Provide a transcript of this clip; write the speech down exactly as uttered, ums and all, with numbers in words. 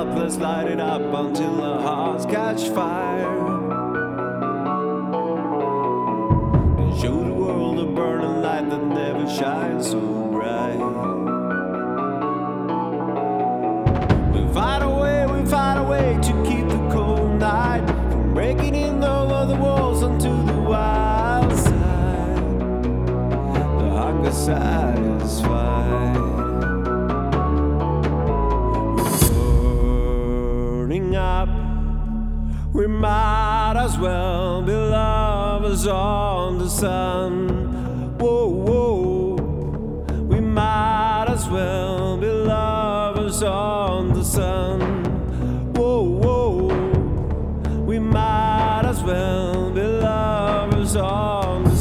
up, let's light it up until our hearts catch fire. And show the world a burning light that never shines so bright. We find a way, we find a way to keep the cold night from breaking in over the walls onto the wild side. The hunger satisfied. Up, we might as well be lovers on the sun. Whoa, whoa, we might as well be lovers on the sun. Whoa, whoa, we might as well be lovers on the sun.